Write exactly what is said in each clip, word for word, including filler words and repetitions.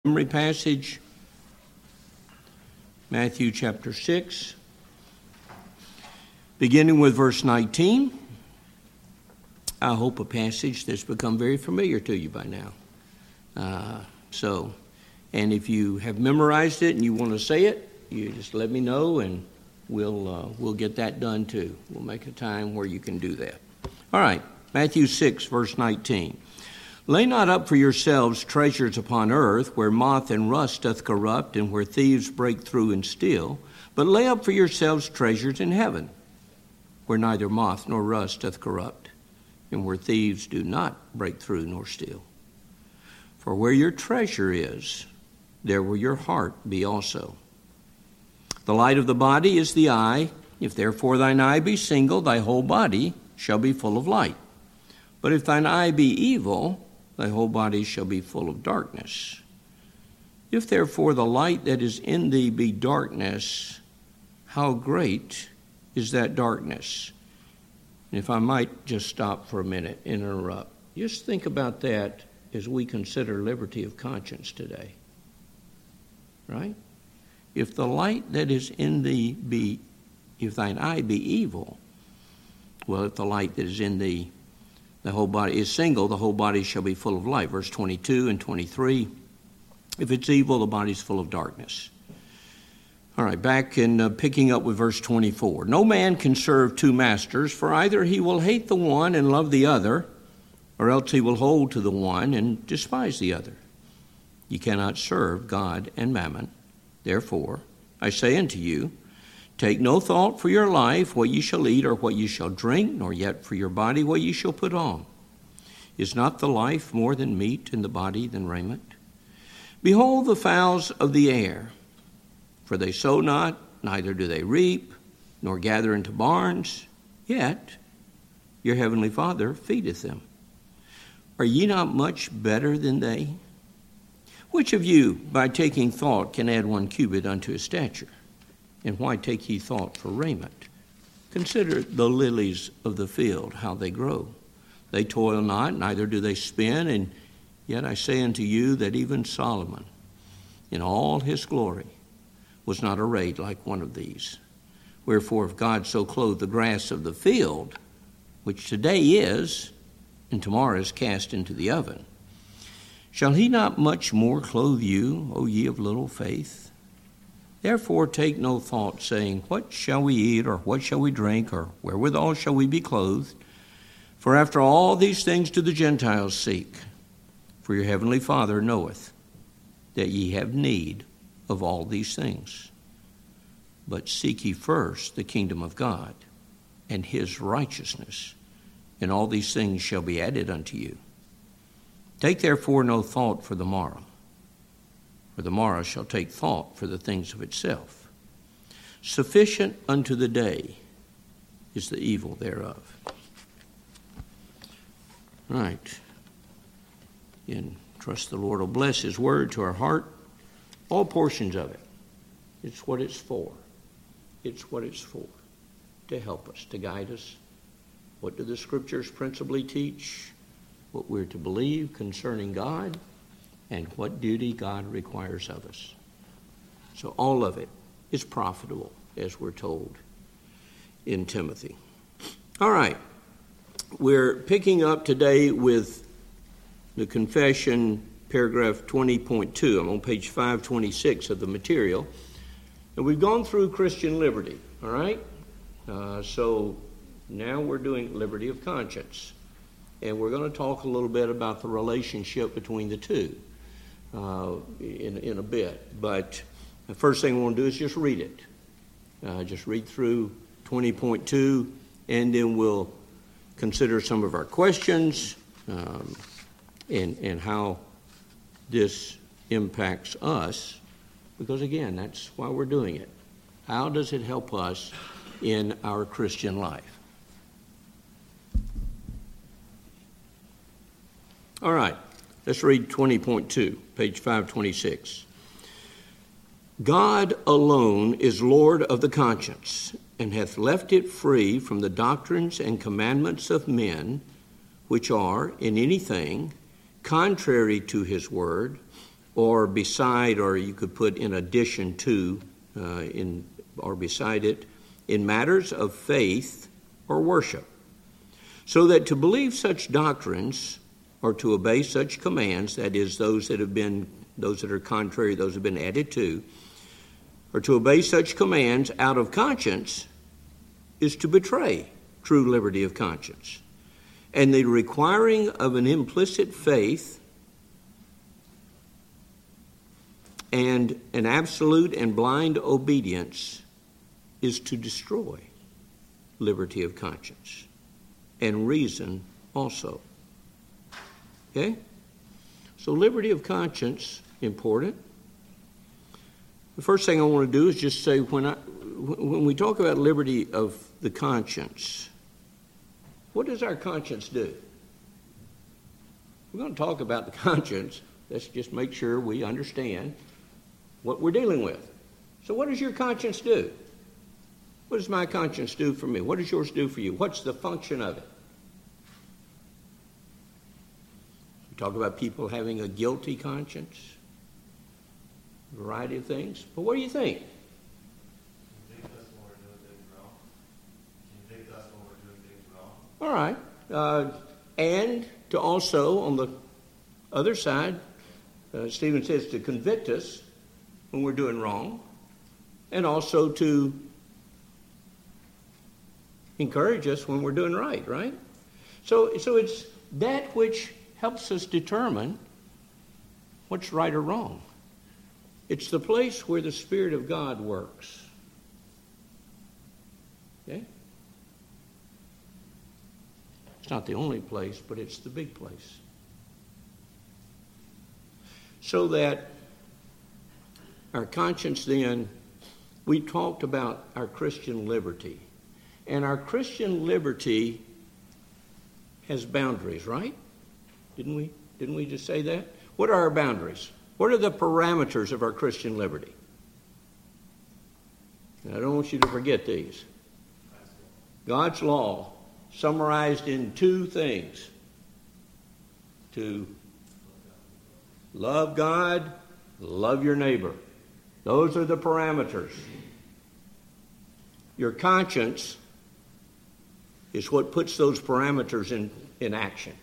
Memory passage, Matthew chapter six, beginning with verse nineteen. I hope a passage that's become very familiar to you by now. Uh, so, and if you have memorized it and you want to say it, you just let me know and we'll uh, we'll get that done too. We'll make a time where you can do that. All right, Matthew six, verse nineteen. Lay not up for yourselves treasures upon earth, where moth and rust doth corrupt, and where thieves break through and steal. But lay up for yourselves treasures in heaven, where neither moth nor rust doth corrupt, and where thieves do not break through nor steal. For where your treasure is, there will your heart be also. The light of the body is the eye. If therefore thine eye be single, thy whole body shall be full of light. But if thine eye be evil, thy whole body shall be full of darkness. If therefore the light that is in thee be darkness, how great is that darkness? And if I might just stop for a minute, interrupt. Just think about that as we consider liberty of conscience today. Right? If the light that is in thee be, if thine eye be evil, well, if the light that is in thee The whole body is single, the whole body shall be full of light. Verse twenty-two and twenty-three. If it's evil, the body's full of darkness. All right, back in uh, picking up with verse twenty-four. No man can serve two masters, for either he will hate the one and love the other, or else he will hold to the one and despise the other. You cannot serve God and mammon. Therefore, I say unto you, take no thought for your life, what ye shall eat or what ye shall drink, nor yet for your body what ye shall put on. Is not the life more than meat, and the body than raiment? Behold the fowls of the air, for they sow not, neither do they reap, nor gather into barns, yet your heavenly Father feedeth them. Are ye not much better than they? Which of you, by taking thought, can add one cubit unto his stature? And why take ye thought for raiment? Consider the lilies of the field, how they grow. They toil not, neither do they spin, and yet I say unto you that even Solomon, in all his glory, was not arrayed like one of these. Wherefore, if God so clothe the grass of the field, which today is, and tomorrow is cast into the oven, shall he not much more clothe you, O ye of little faith? Therefore take no thought, saying, what shall we eat, or what shall we drink, or wherewithal shall we be clothed? For after all these things do the Gentiles seek. For your heavenly Father knoweth that ye have need of all these things. But seek ye first the kingdom of God, and his righteousness, and all these things shall be added unto you. Take therefore no thought for the morrow, for the morrow shall take thought for the things of itself. Sufficient unto the day is the evil thereof. Right. And trust the Lord will bless his word to our heart, all portions of it. It's what it's for. It's what it's for, to help us, to guide us. What do the scriptures principally teach? What we're to believe concerning God, and what duty God requires of us. So all of it is profitable, as we're told in Timothy. All right. We're picking up today with the confession, paragraph twenty point two. I'm on page five twenty-six of the material. And we've gone through Christian liberty, all right? Uh, so now we're doing liberty of conscience. And we're going to talk a little bit about the relationship between the two. Uh, in, in a bit. But the first thing we want to do is just read it. Uh, just read through twenty point two, and then we'll consider some of our questions um, and, and how this impacts us. Because, again, that's why we're doing it. How does it help us in our Christian life? All right. Let's read twenty point two, page five twenty-six. God alone is Lord of the conscience, and hath left it free from the doctrines and commandments of men, which are, in anything, contrary to his word, or beside, or you could put in addition to, uh, in or beside it, in matters of faith or worship, so that to believe such doctrines or to obey such commands, that is, those that have been, those that are contrary, those have been added to, or to obey such commands out of conscience, is to betray true liberty of conscience. And the requiring of an implicit faith and an absolute and blind obedience is to destroy liberty of conscience and reason also. Okay? So liberty of conscience, important. The first thing I want to do is just say, when I when we talk about liberty of the conscience, what does our conscience do? We're going to talk about the conscience. Let's just make sure we understand what we're dealing with. So what does your conscience do? What does my conscience do for me? What does yours do for you? What's the function of it? We talk about people having a guilty conscience, a variety of things. But what do you think? Can you take us when we're doing things wrong? Can you take us when we're doing things wrong? All right. Uh, and to also, on the other side, uh, Stephen says to convict us when we're doing wrong, and also to encourage us when we're doing right, right? So, so it's that which helps us determine what's right or wrong. It's the place where the Spirit of God works. Okay? It's not the only place, but it's the big place. So that our conscience then, we talked about our Christian liberty. And our Christian liberty has boundaries, right? Didn't we? Didn't we just say that? What are our boundaries? What are the parameters of our Christian liberty? And I don't want you to forget these. God's law, summarized in two things. To love God, love your neighbor. Those are the parameters. Your conscience is what puts those parameters in, in action.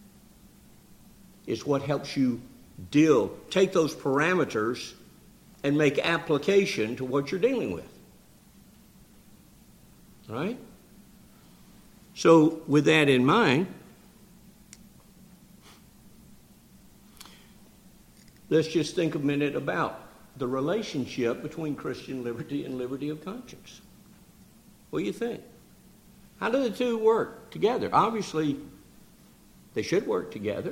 It's what helps you deal, take those parameters and make application to what you're dealing with. Right? So with that in mind, let's just think a minute about the relationship between Christian liberty and liberty of conscience. What do you think? How do the two work together? Obviously, they should work together.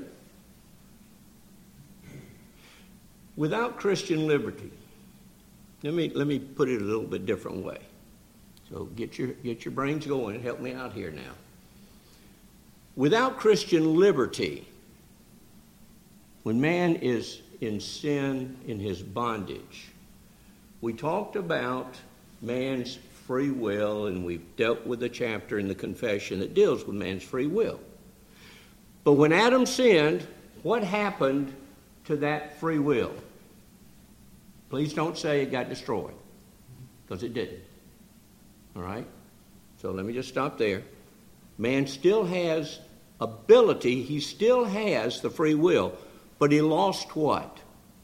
Without Christian liberty, let me let me put it a little bit different way. So get your get your brains going and help me out here now. Without Christian liberty, when man is in sin, in his bondage, we talked about man's free will, and we've dealt with a chapter in the confession that deals with man's free will. But when Adam sinned, what happened to that free will? Please don't say it got destroyed, because it didn't. All right? So let me just stop there. Man still has ability, he still has the free will, but he lost what?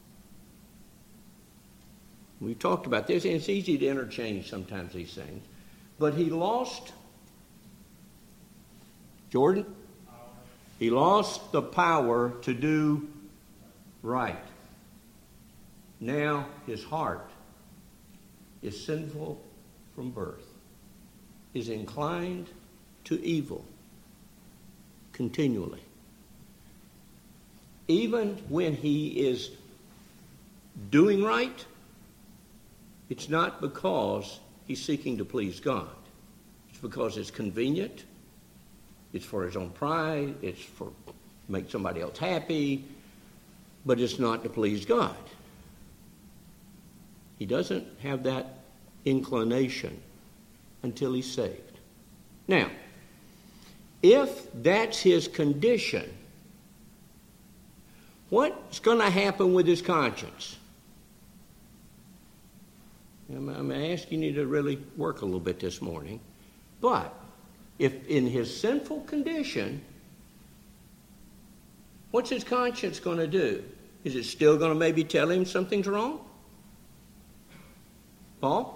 We've talked about this, and it's easy to interchange sometimes these things. But he lost, Jordan? He lost the power to do right. Now his heart is sinful from birth, is inclined to evil continually. Even when he is doing right, it's not because he's seeking to please God. It's because it's convenient. It's for his own pride. It's for make somebody else happy. But it's not to please God. He doesn't have that inclination until he's saved. Now, if that's his condition, What's going to happen with his conscience? I'm, I'm asking you to really work a little bit this morning. But if in his sinful condition, what's his conscience going to do? Is it still going to maybe tell him something's wrong? Paul?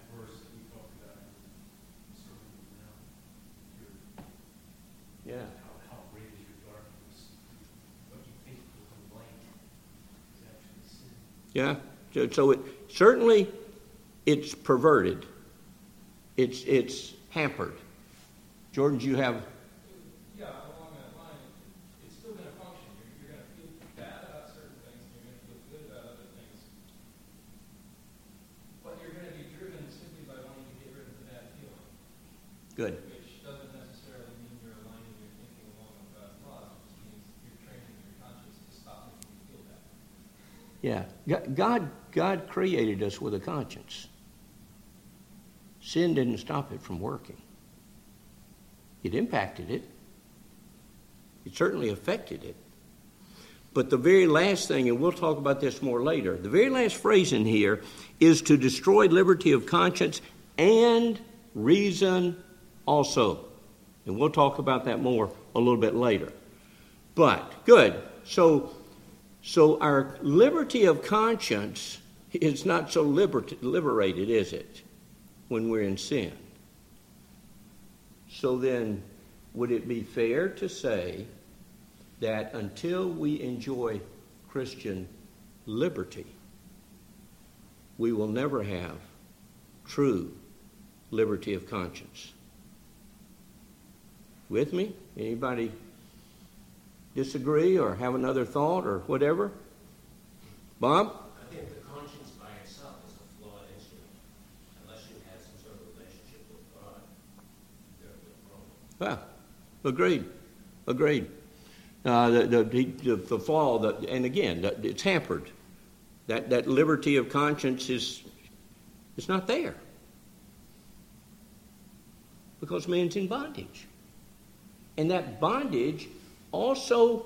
Yeah. How, how great is your darkness? What you think will come light is actually sin. Yeah. So, so it certainly it's perverted. It's it's hampered. Jordan, do you have? Yeah, along that line, it's still going to function. You're, you're going to feel bad about certain things, and you're going to feel good about other things. But you're going to be driven simply by wanting to get rid of the bad feeling. Good. Which doesn't necessarily mean you're aligning your thinking along with God's laws. It just means you're training your conscience to stop making you feel bad. Yeah. God God created us with a conscience. Sin didn't stop it from working. It impacted it. It certainly affected it. But the very last thing, and we'll talk about this more later, the very last phrase in here is to destroy liberty of conscience and reason also. And we'll talk about that more a little bit later. But, good. So, so our liberty of conscience is not so liber- liberated, is it, when we're in sin? So then, would it be fair to say that until we enjoy Christian liberty, we will never have true liberty of conscience? With me? Anybody disagree or have another thought or whatever? Bob? I think the conscience by itself is a flawed instrument. Unless you have some sort of relationship with God, you're a problem. Well, agreed. Agreed. Uh, the, the, the, the flaw, the, and again, the, it's hampered. That, that liberty of conscience is, is not there. Because man's in bondage. And that bondage also,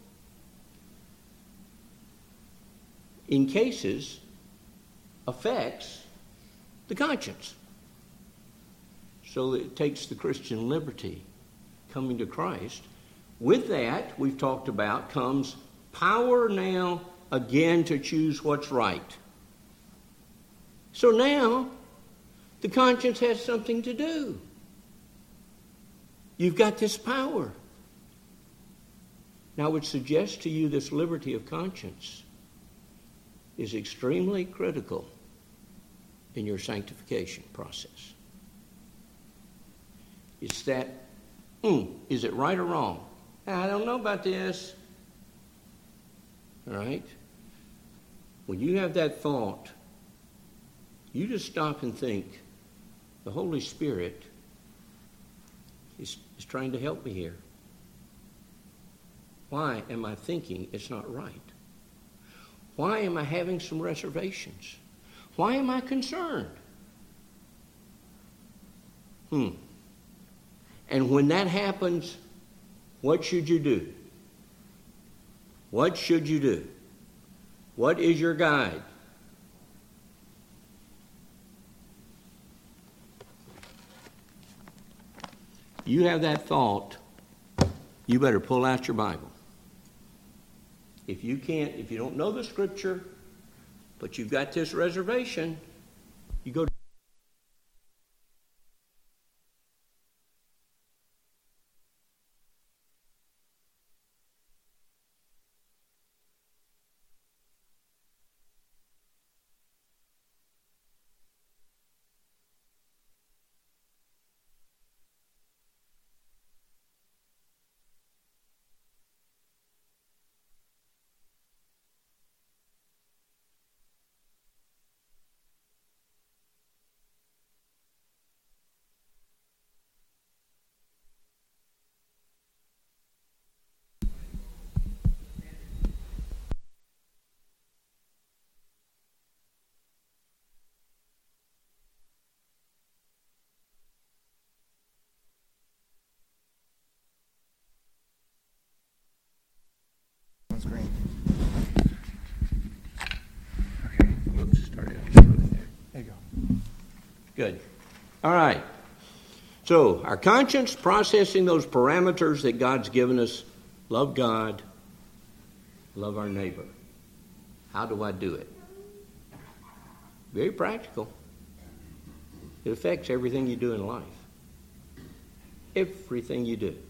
in cases, affects the conscience. So it takes the Christian liberty coming to Christ. With that, we've talked about, comes power now again to choose what's right. So now, the conscience has something to do. You've got this power. Now, I would suggest to you this liberty of conscience is extremely critical in your sanctification process. It's that, mm, is it right or wrong? I don't know about this. All right? When you have that thought, you just stop and think, the Holy Spirit is, is trying to help me here. Why am I thinking it's not right? Why am I having some reservations? Why am I concerned? Hmm. And when that happens, what should you do? What should you do? What is your guide? You have that thought, you better pull out your Bible. If you can't, if you don't know the Scripture, but you've got this reservation, you go to Good. All right. So our conscience processing those parameters that God's given us. Love God. Love our neighbor. How do I do it? Very practical. It affects everything you do in life. Everything you do.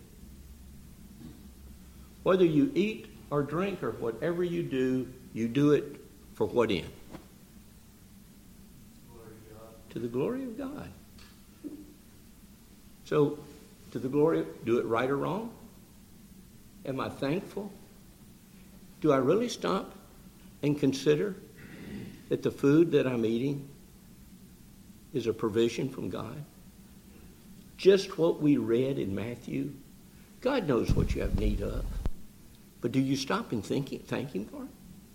Whether you eat or drink or whatever you do, you do it for what end? To the glory of God. So, to the glory of, do it right or wrong? Am I thankful? Do I really stop and consider that the food that I'm eating is a provision from God? Just what we read in Matthew. God knows what you have need of. But do you stop and think, thank Him for it?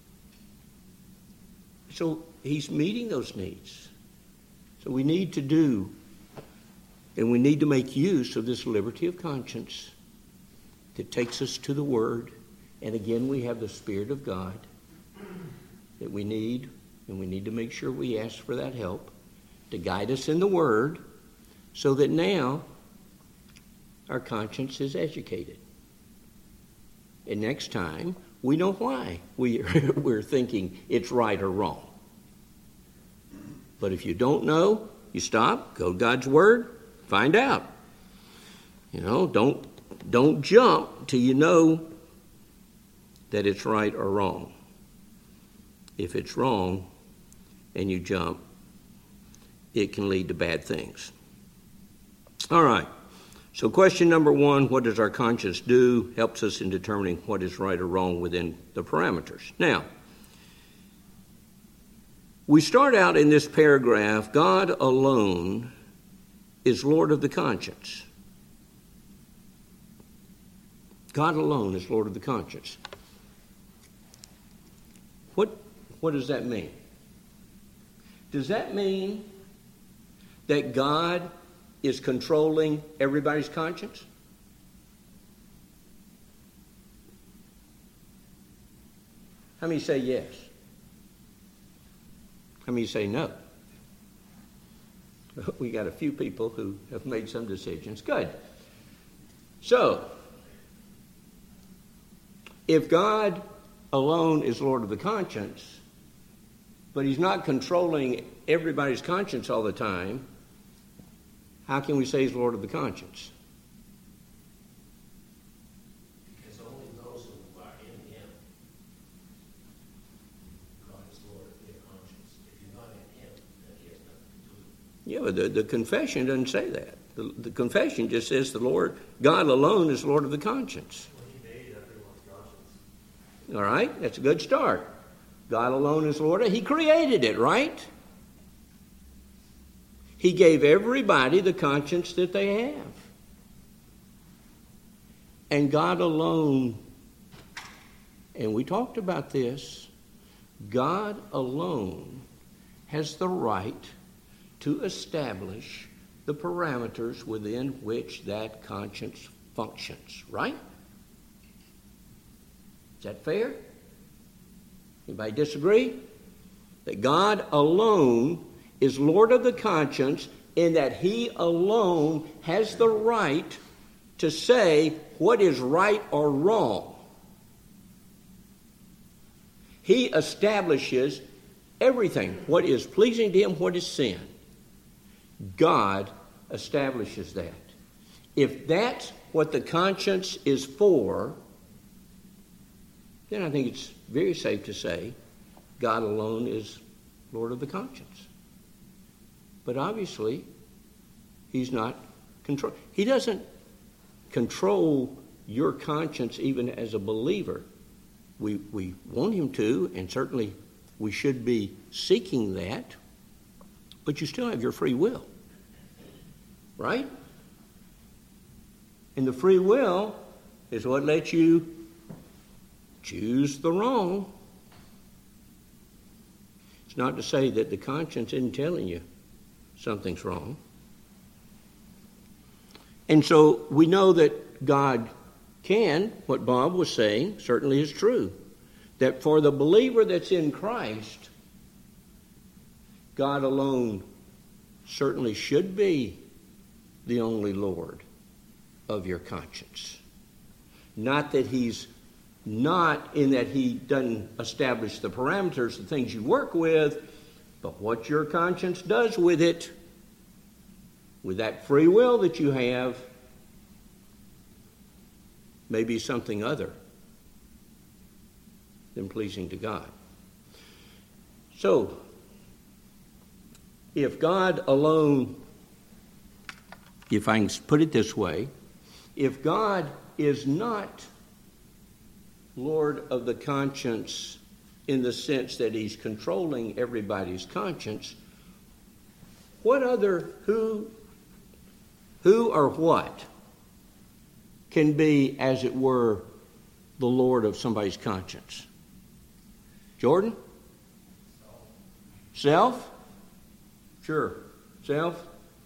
So He's meeting those needs. So we need to do, and we need to make use of this liberty of conscience that takes us to the Word. And again, we have the Spirit of God that we need, and we need to make sure we ask for that help to guide us in the Word so that now our conscience is educated. And next time, we know why we, we're thinking it's right or wrong. But if you don't know, you stop, go to God's Word, find out. You know, don't don't jump till you know that it's right or wrong. If it's wrong and you jump, it can lead to bad things. All right. So question number one, what does our conscience do? Helps us in determining what is right or wrong within the parameters. Now, we start out in this paragraph, God alone is Lord of the conscience. God alone is Lord of the conscience. What, what does that mean? Does that mean that God is controlling everybody's conscience? How many say yes? How many say no? We got a few people who have made some decisions. Good. So, if God alone is Lord of the conscience, but He's not controlling everybody's conscience all the time, how can we say He's Lord of the conscience? Because only those who are in Him, God is Lord of their conscience. If you're not in Him, then He has nothing to do with it. Yeah, but the, the confession doesn't say that. The, the confession just says the Lord, God alone is Lord of the conscience. Well, He made everyone's conscience. All right, that's a good start. God alone is Lord. He created it, right? He gave everybody the conscience that they have. And God alone, and we talked about this, God alone has the right to establish the parameters within which that conscience functions, right? Is that fair? Anybody disagree? That God alone is Lord of the conscience in that He alone has the right to say what is right or wrong. He establishes everything, what is pleasing to Him, what is sin. God establishes that. If that's what the conscience is for, then I think it's very safe to say God alone is Lord of the conscience. But obviously, He's not control. He doesn't control your conscience even as a believer. We we want Him to, and certainly we should be seeking that. But you still have your free will, right? And the free will is what lets you choose the wrong. It's not to say that the conscience isn't telling you something's wrong. And so we know that God can, what Bob was saying certainly is true, that for the believer that's in Christ, God alone certainly should be the only Lord of your conscience. Not that he's not in that he doesn't establish the parameters, the things you work with, but what your conscience does with it, with that free will that you have, may be something other than pleasing to God. So, if God alone, if I can put it this way, if God is not Lord of the conscience in the sense that he's controlling everybody's conscience, what other, who, who or what can be, as it were, the Lord of somebody's conscience? Jordan? Self? Sure. Self?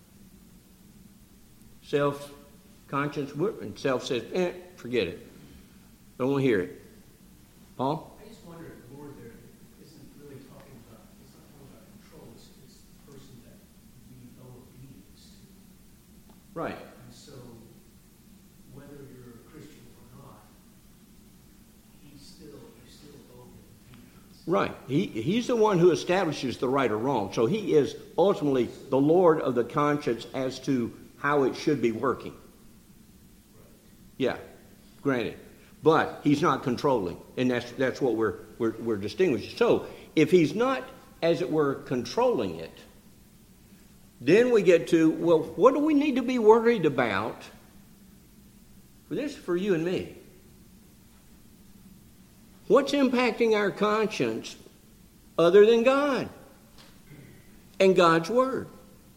Self, conscience, and self says, eh, forget it. Don't want to hear it. Paul? I just wonder if the Lord there isn't really talking about, it's not talking about control, it's, it's the person that we owe obedience to. Right. And so, whether you're a Christian or not, he's still, you still owe him obedience. Right. He, he's the one who establishes the right or wrong. So he is ultimately the Lord of the conscience as to how it should be working. Right. Yeah, granted. But he's not controlling, and that's that's what we're, we're, we're distinguishing. So if he's not, as it were, controlling it, then we get to, well, what do we need to be worried about? For this, for you and me. What's impacting our conscience other than God and God's Word?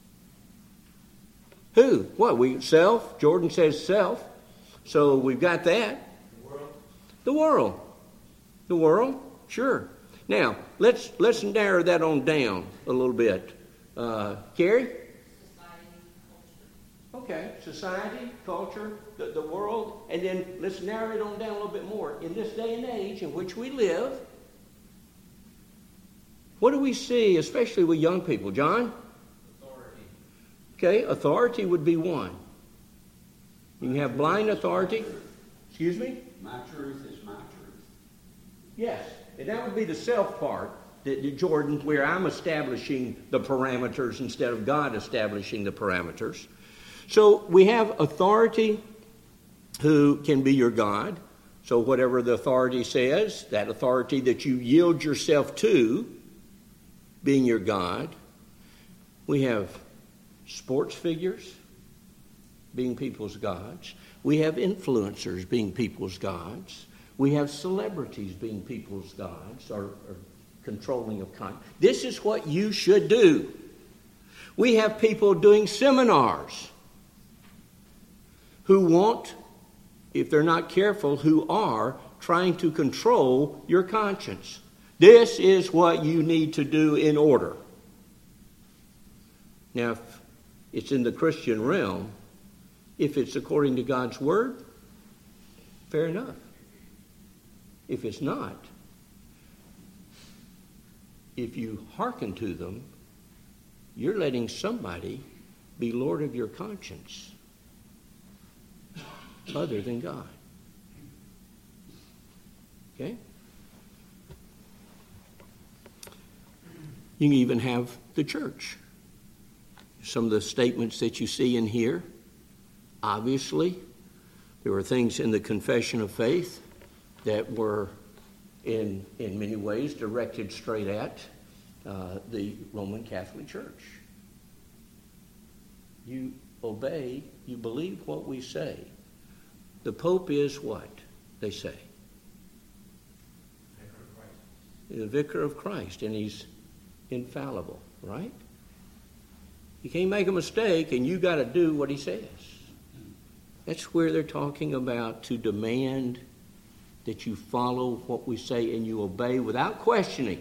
Who? What? We self. Jordan says self. So we've got that. The world. The world. The world. Sure. Now let's let's narrow that on down a little bit. Uh, Carrie. Okay, society, culture, the, the world, and then let's narrow it on down a little bit more. In this day and age in which we live, what do we see, especially with young people? John? Authority. Okay, authority would be one. You can have blind authority. Excuse me? My truth is my truth. Yes, and that would be the self part, that, that Jordan, where I'm establishing the parameters instead of God establishing the parameters. So we have authority who can be your God. So whatever the authority says, that authority that you yield yourself to being your God. We have sports figures being people's gods. We have influencers being people's gods. We have celebrities being people's gods or, or controlling of conscience. This is what you should do. We have people doing seminars who want, if they're not careful, who are trying to control your conscience. This is what you need to do in order. Now, if it's in the Christian realm, if it's according to God's Word, fair enough. If it's not, if you hearken to them, you're letting somebody be Lord of your conscience other than God. Okay? You can even have the church. Some of the statements that you see in here, obviously, there were things in the confession of faith that were in, in many ways directed straight at uh, the Roman Catholic Church. You obey, you believe what we say. The Pope is what they say? Vicar of Christ. The Vicar of Christ, and he's infallible, right? You can't make a mistake, and you got to do what he says. That's where they're talking about to demand that you follow what we say and you obey without questioning.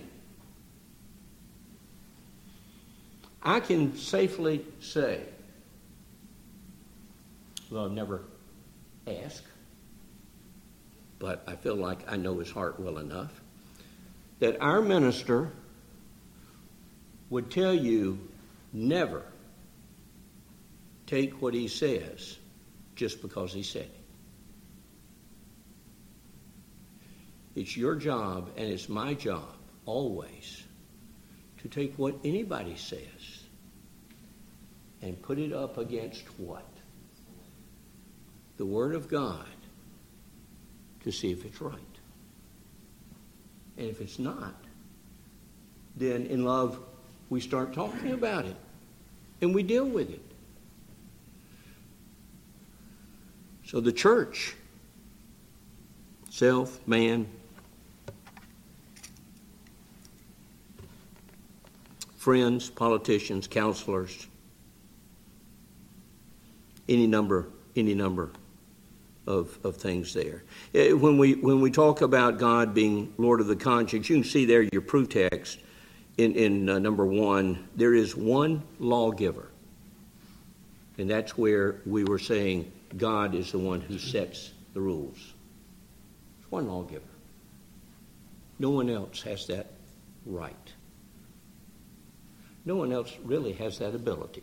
I can safely say, well, I've never asked, but I feel like I know his heart well enough, that our minister would tell you never take what he says just because he said it. It's your job, and it's my job, always, to take what anybody says and put it up against what? The Word of God, to see if it's right. And if it's not, then in love, we start talking about it, and we deal with it. So the church, self, man, friends, politicians, counselors, any number, any number of, of things there. When we when we talk about God being Lord of the conscience, you can see there your proof text in, in uh, number one, there is one lawgiver. And that's where we were saying God is the one who sets the rules. It's one lawgiver. No one else has that right. No one else really has that ability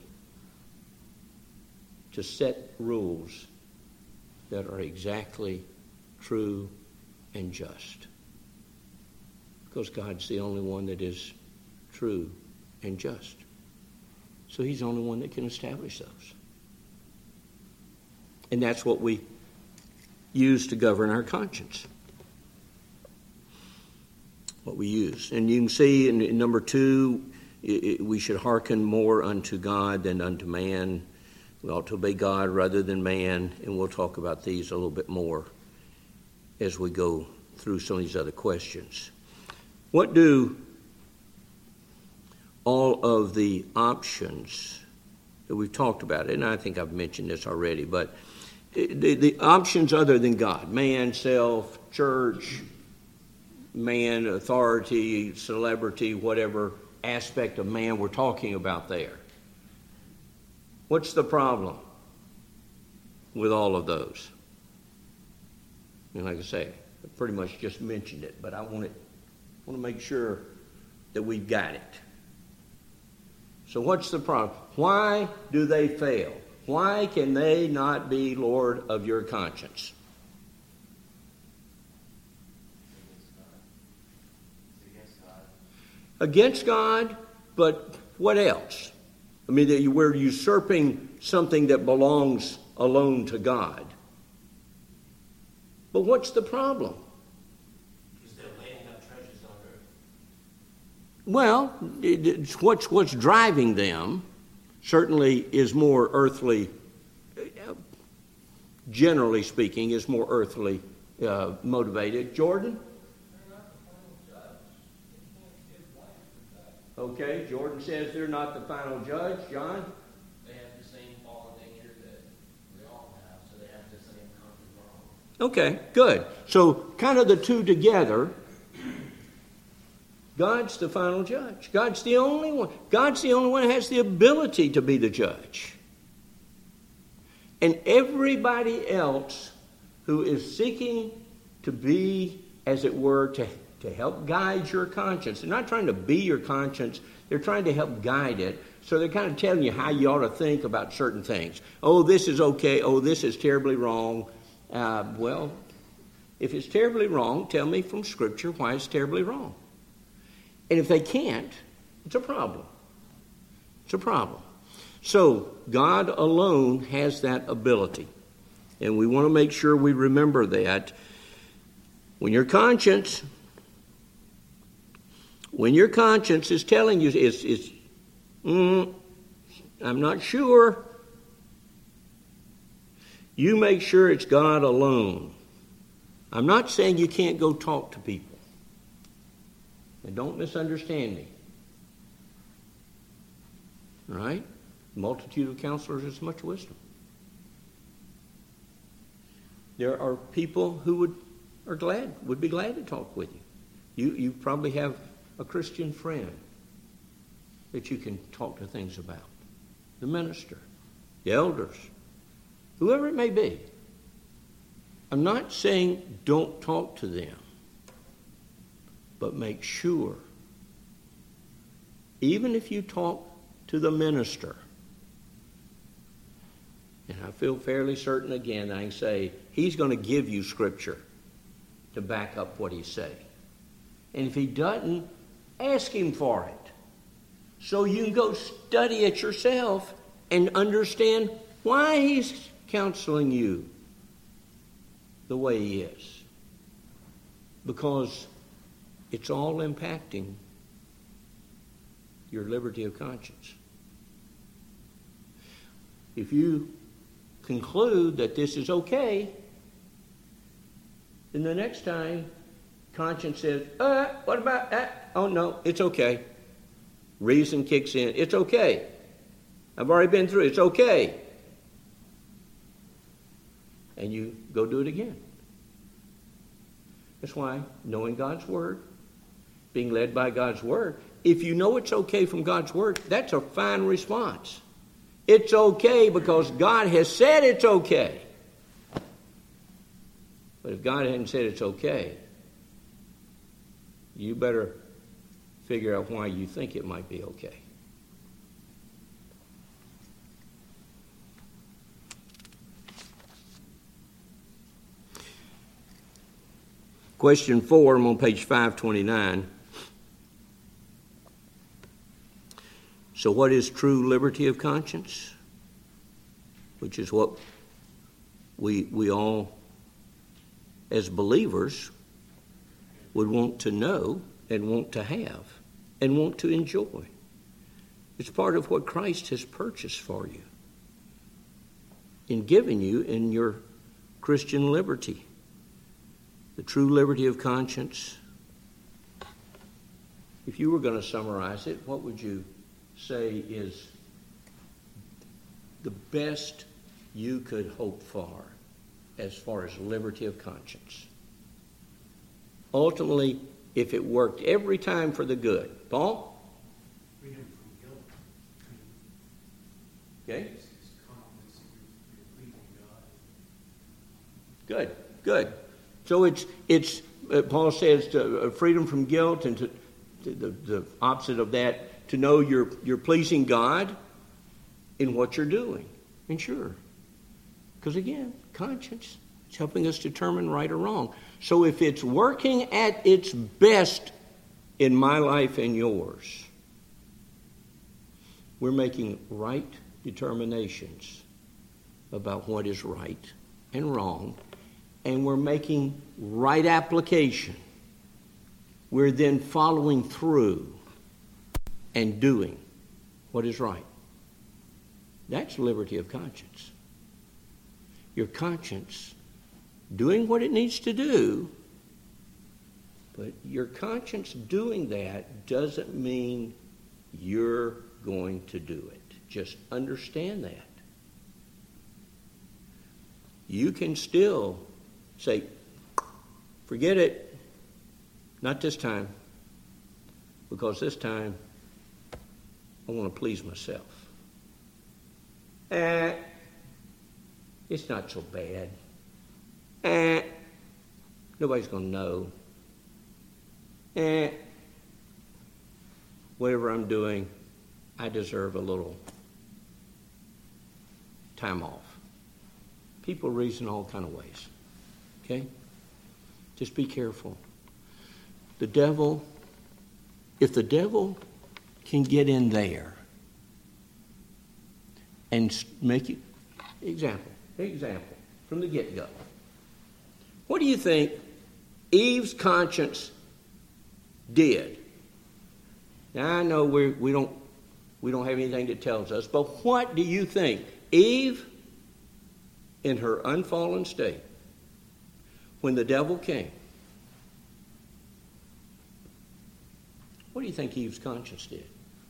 to set rules that are exactly true and just. Because God's the only one that is true and just. So he's the only one that can establish those. And that's what we use to govern our conscience. What we use. And you can see in, in number two, it, it, we should hearken more unto God than unto man. We ought to obey God rather than man. And we'll talk about these a little bit more as we go through some of these other questions. What do all of the options that we've talked about, and I think I've mentioned this already, but the, the options other than God, man, self, church, man, authority, celebrity, whatever aspect of man we're talking about there. What's the problem with all of those? And like I say, I pretty much just mentioned it, but I want it, want to make sure that we've got it. So what's the problem? Why do they fail? Why can they not be Lord of your conscience? Against God, but what else? I mean, that we're usurping something that belongs alone to God. But what's the problem? Because they're laying up treasures on earth. Well, it, it's what's what's driving them certainly is more earthly, generally speaking, is more earthly uh, motivated. Jordan? Okay, Jordan says they're not the final judge. John? They have the same fallen nature that we all have, so they have the same common wrong. Okay, good. So kind of the two together, God's the final judge. God's the only one. God's the only one who has the ability to be the judge. And everybody else who is seeking to be, as it were, to to help guide your conscience. They're not trying to be your conscience. They're trying to help guide it. So they're kind of telling you how you ought to think about certain things. Oh, this is okay. Oh, this is terribly wrong. Uh, well, if it's terribly wrong, tell me from Scripture why it's terribly wrong. And if they can't, it's a problem. It's a problem. So God alone has that ability. And we want to make sure we remember that. When your conscience... When your conscience is telling you, it's, it's mm, I'm not sure, you make sure it's God alone. I'm not saying you can't go talk to people. And don't misunderstand me. All right? Multitude of counselors is much wisdom. There are people who would are glad, would be glad to talk with you. You you probably have a Christian friend that you can talk to things about. The minister, the elders, whoever it may be. I'm not saying don't talk to them, but make sure, even if you talk to the minister, And I feel fairly certain again, I can say, he's going to give you Scripture to back up what he's saying. And if he doesn't, ask him for it. So you can go study it yourself and understand why he's counseling you the way he is. Because it's all impacting your liberty of conscience. If you conclude that this is okay, then the next time conscience says, uh, what about that? Oh, no, it's okay. Reason kicks in. It's okay. I've already been through it. It's okay. And you go do it again. That's why knowing God's Word, being led by God's Word, if you know it's okay from God's Word, that's a fine response. It's okay because God has said it's okay. But if God hadn't said it's okay, you better figure out why you think it might be okay. Question four, I'm on page five twenty-nine. So what is true liberty of conscience? Which is what we we all, as believers, would want to know and want to have and want to enjoy. It's part of what Christ has purchased for you in giving you in your Christian liberty. The true liberty of conscience. If you were going to summarize it, what would you say is the best you could hope for as far as liberty of conscience? Ultimately, if it worked every time for the good. Paul? Freedom from guilt. Okay. It's it's confidence that you're, you're pleasing God. Good, good. So it's, it's uh, Paul says, to, uh, freedom from guilt, and to, to the, the opposite of that, to know you're, you're pleasing God in what you're doing. And sure, because again, conscience is helping us determine right or wrong. So if it's working at its best in my life and yours, we're making right determinations about what is right and wrong, and we're making right application. We're then following through and doing what is right. That's liberty of conscience. Your conscience doing what it needs to do, but your conscience doing that doesn't mean you're going to do it. Just understand that. You can still say, forget it, not this time, because this time I want to please myself. Eh, it's not so bad. Eh, nobody's going to know. Eh, whatever I'm doing, I deserve a little time off. People reason all kind of ways. Okay? Just be careful. The devil, if the devil can get in there and make it, example, example, from the get-go. What do you think Eve's conscience did? Now, I know we we don't we don't have anything that tells us, but what do you think Eve, in her unfallen state, when the devil came, what do you think Eve's conscience did?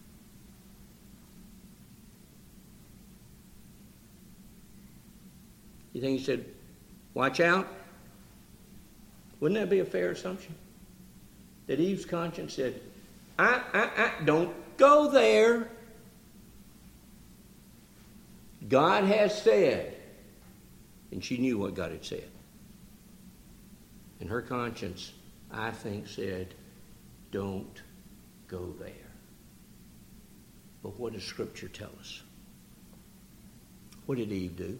You think he said, watch out? Wouldn't that be a fair assumption? That Eve's conscience said, I, I, I, don't go there. God has said. And she knew what God had said. And her conscience, I think, said, don't go there. But what does Scripture tell us? What did Eve do?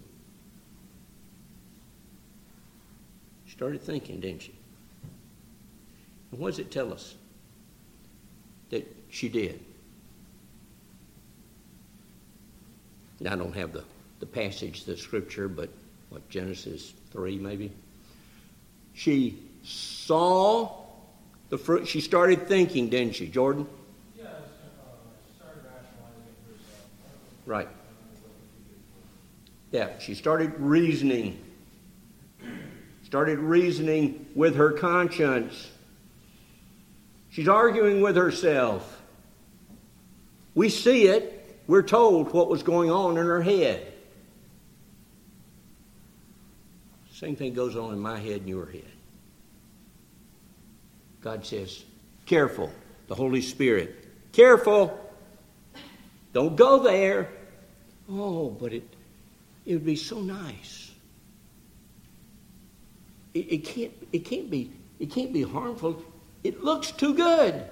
She started thinking, didn't she? And what does it tell us that she did? Now, I don't have the, the passage, the scripture, but what, Genesis three maybe? She saw the fruit. She started thinking, didn't she, Jordan? Yeah, it's, uh, she started rationalizing it for herself. Right. Yeah, she started reasoning. Started reasoning with her conscience. She's arguing with herself. We see it. We're told what was going on in her head. Same thing goes on in my head and your head. God says, careful, the Holy Spirit. Careful. Don't go there. Oh, but it, it would be so nice. It, it can't, it can't be, it can't be harmful. It looks too good.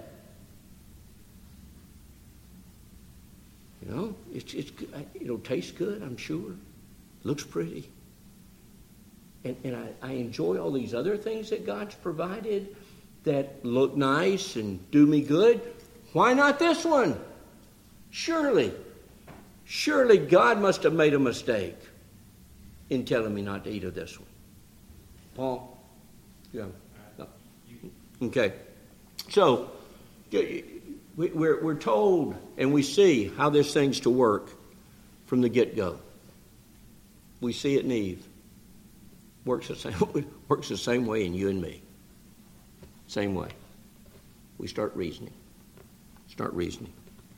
You know, it's, it's, it'll taste good, I'm sure. Looks pretty. And, and I, I enjoy all these other things that God's provided that look nice and do me good. Why not this one? Surely, surely God must have made a mistake in telling me not to eat of this one. Paul? Yeah. No. Okay. So, we're, we're told and we see how this thing's to work from the get-go. We see it in Eve. Works the same, works the same way in you and me. Same way. We start reasoning. Start reasoning.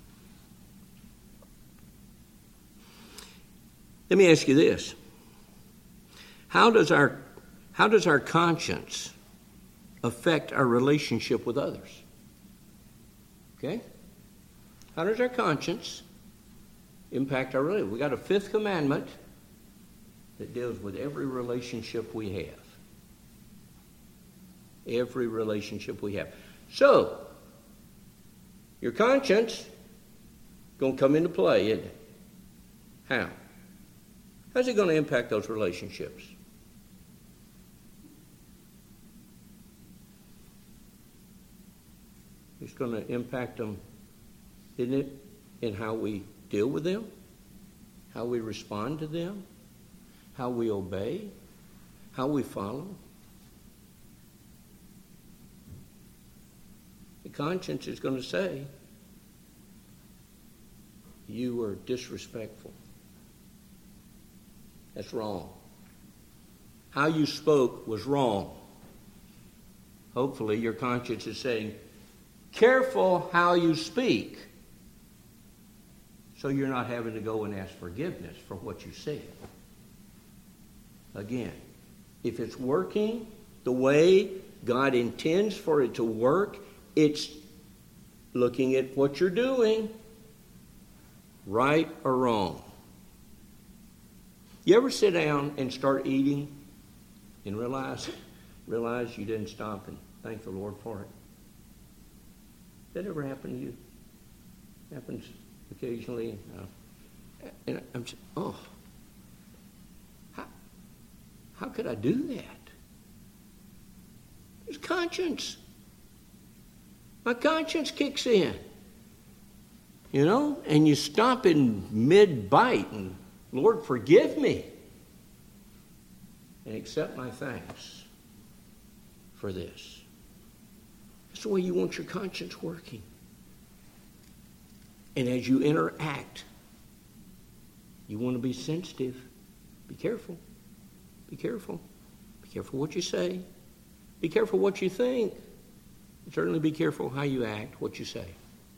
Let me ask you this. How does our, how does our conscience affect our relationship with others? Okay? How does our conscience impact our relationship? We got a fifth commandment that deals with every relationship we have. Every relationship we have. So, your conscience is going to come into play, isn't it? How? How's it going to impact those relationships? It's going to impact them, isn't it, in how we deal with them, how we respond to them, how we obey, how we follow. The conscience is going to say, you were disrespectful. That's wrong. How you spoke was wrong. Hopefully your conscience is saying, careful how you speak, so you're not having to go and ask forgiveness for what you said. Again, if it's working the way God intends for it to work, it's looking at what you're doing, right or wrong. You ever sit down and start eating and realize, realize you didn't stop and thank the Lord for it? That ever happen to you? Happens occasionally. Uh, and I'm saying, oh, how, how could I do that? It's conscience. My conscience kicks in. You know, and you stop in mid-bite and, Lord, forgive me. And accept my thanks for this. That's the way you want your conscience working. And as you interact, you want to be sensitive. Be careful. Be careful. Be careful what you say. Be careful what you think. And certainly be careful how you act, what you say.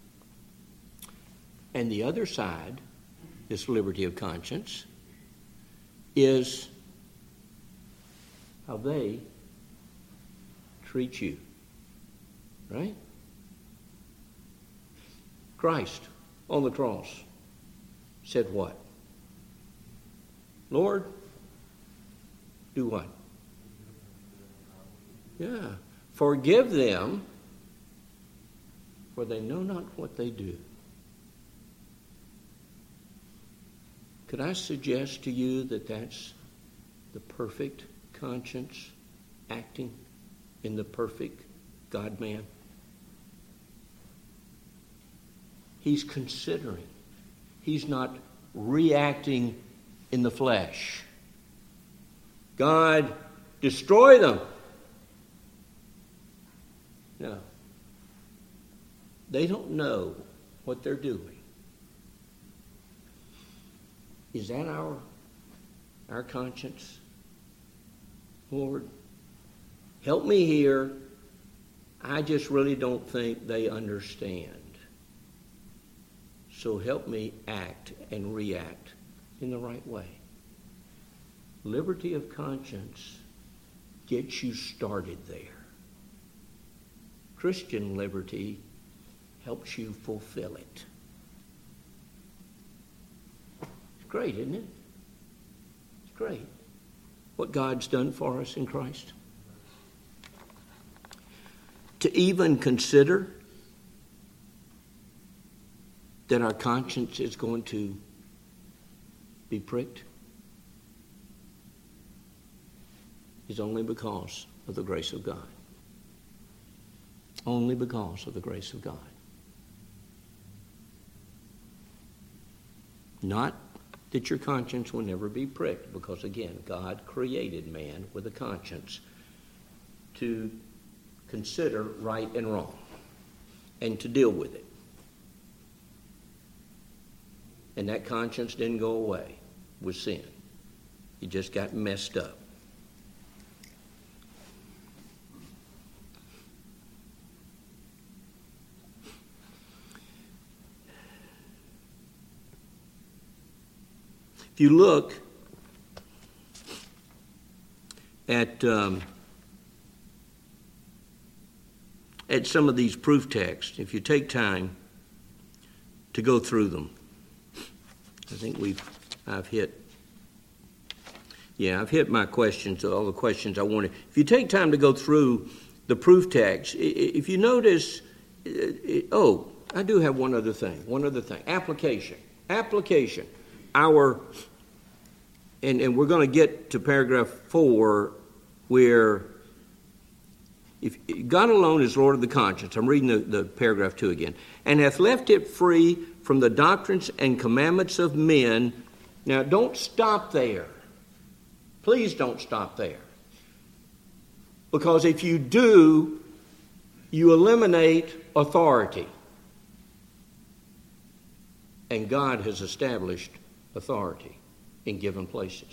And the other side, this liberty of conscience, is how they treat you. Right? Christ on the cross said what? Lord, do what? Yeah. Forgive them, for they know not what they do. Could I suggest to you that that's the perfect conscience acting in the perfect God-man? He's considering. He's not reacting in the flesh. God, destroy them. No. They don't know what they're doing. Is that our, our conscience? Lord, help me here. I just really don't think they understand. So help me act and react in the right way. Liberty of conscience gets you started there. Christian liberty helps you fulfill it. It's great, isn't it? It's great what God's done for us in Christ. To even consider that our conscience is going to be pricked is only because of the grace of God. Only because of the grace of God. Not that your conscience will never be pricked, because again, God created man with a conscience to consider right and wrong and to deal with it. And that conscience didn't go away with sin. It just got messed up. If you look at um, at some of these proof texts, if you take time to go through them, I think we've I've hit yeah I've hit my questions, all the questions I wanted. If you take time to go through the proof text, if you notice, oh, I do have one other thing. One other thing. Application. Application. Our, and, and we're going to get to paragraph four, where if God alone is Lord of the conscience. I'm reading the, the paragraph two again. And hath left it free from the doctrines and commandments of men. Now, don't stop there. Please don't stop there. Because if you do, you eliminate authority. And God has established authority in given places.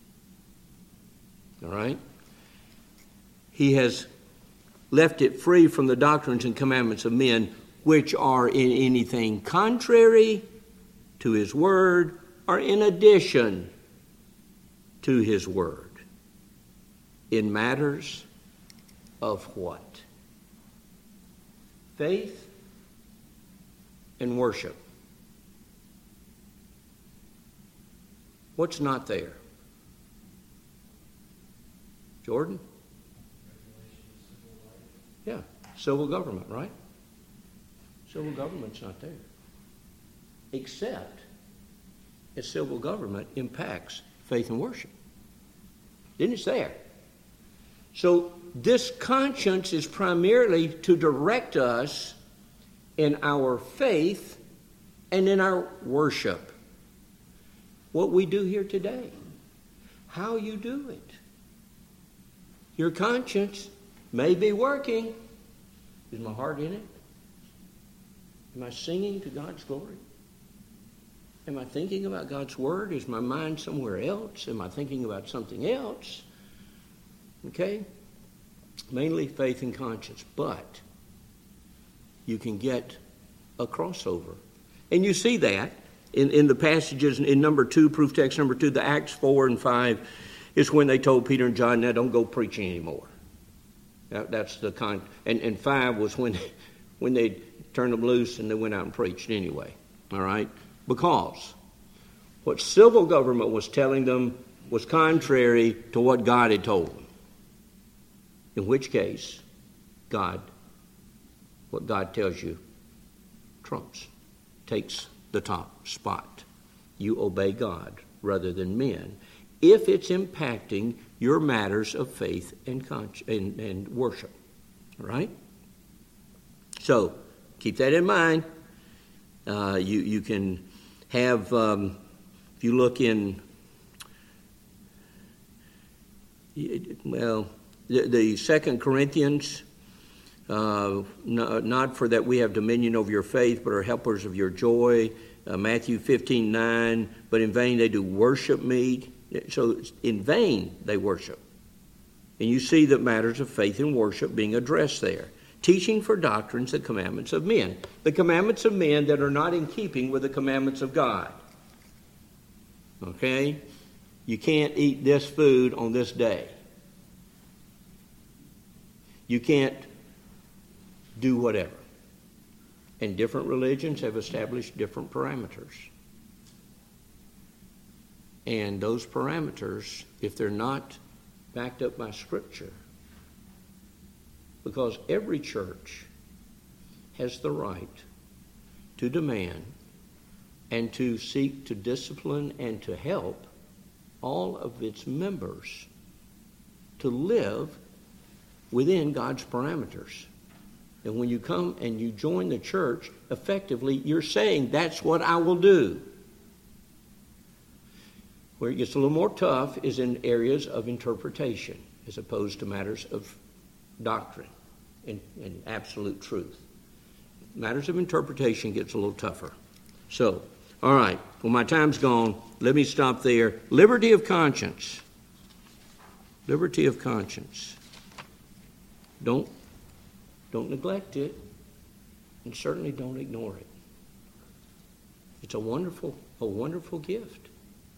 All right? He has left it free from the doctrines and commandments of men, which are in anything contrary to his word or in addition to his word, in matters of what? Faith and worship. What's not there? Jordan? Yeah, civil government, right? Civil government's not there. Except that civil government impacts faith and worship. Then it's there. So this conscience is primarily to direct us in our faith and in our worship. What we do here today, how you do it. Your conscience may be working. Is my heart in it? Am I singing to God's glory? Am I thinking about God's word? Is my mind somewhere else? Am I thinking about something else? Okay? Mainly faith and conscience. But you can get a crossover. And you see that in, in the passages in number two, proof text number two, the Acts four and five, is when they told Peter and John, now don't go preaching anymore. That, that's the con. And, and five was when, when they turned them loose and they went out and preached anyway. All right? Because what civil government was telling them was contrary to what God had told them. In which case, God, what God tells you, trumps, takes the top spot. you obey God rather than men, if it's impacting your matters of faith and, con- and, and worship. All right? So, keep that in mind. Uh, you, you can have, um, if you look in, well, the, the Second Corinthians, uh, no, not for that we have dominion over your faith, but are helpers of your joy. Uh, Matthew fifteen nine, but in vain they do worship me. So in vain they worship. And you see the matters of faith and worship being addressed there. Teaching for doctrines the commandments of men. The commandments of men that are not in keeping with the commandments of God. Okay? You can't eat this food on this day. You can't do whatever. And different religions have established different parameters. And those parameters, if they're not backed up by Scripture, because every church has the right to demand and to seek to discipline and to help all of its members to live within God's parameters. And when you come and you join the church, effectively, you're saying, that's what I will do. Where it gets a little more tough is in areas of interpretation as opposed to matters of doctrine and, and absolute truth. Matters of interpretation gets a little tougher. So, all right, well, my time's gone. Let me stop there. Liberty of conscience. Liberty of conscience. Don't, don't neglect it, and certainly don't ignore it. It's a wonderful, a wonderful gift.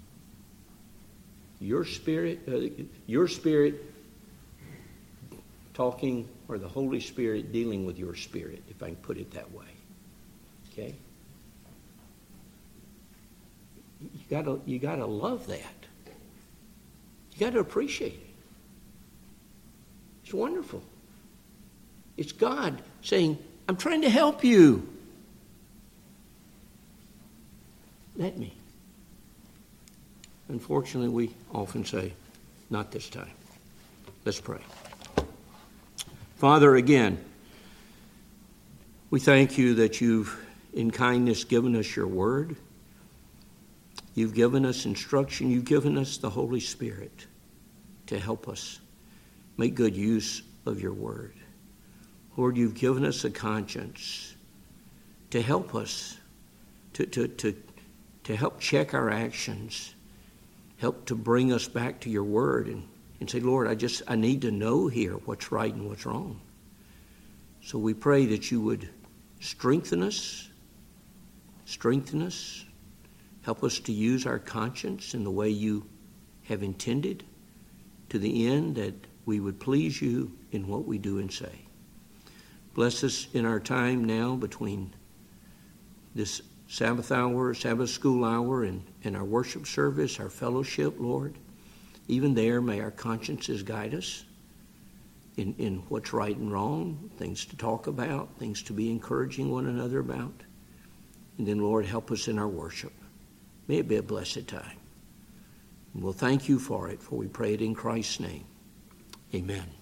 Your spirit, uh, your spirit talking, or the Holy Spirit dealing with your spirit, if I can put it that way. Okay? You gotta, you gotta love that. You gotta appreciate it. It's wonderful. It's God saying, I'm trying to help you. Let me. Unfortunately, we often say, not this time. Let's pray. Father, again, we thank you that you've, in kindness, given us your word. You've given us instruction. You've given us the Holy Spirit to help us make good use of your word. Lord, you've given us a conscience to help us, to, to, to, to help check our actions, help to bring us back to your word and, and say, Lord, I just, I need to know here what's right and what's wrong. So we pray that you would strengthen us, strengthen us, help us to use our conscience in the way you have intended, to the end that we would please you in what we do and say. Bless us in our time now between this Sabbath hour, Sabbath school hour, and, and our worship service, our fellowship, Lord. Even there, may our consciences guide us in, in what's right and wrong, things to talk about, things to be encouraging one another about. And then, Lord, help us in our worship. May it be a blessed time. And we'll thank you for it, for we pray it in Christ's name. Amen.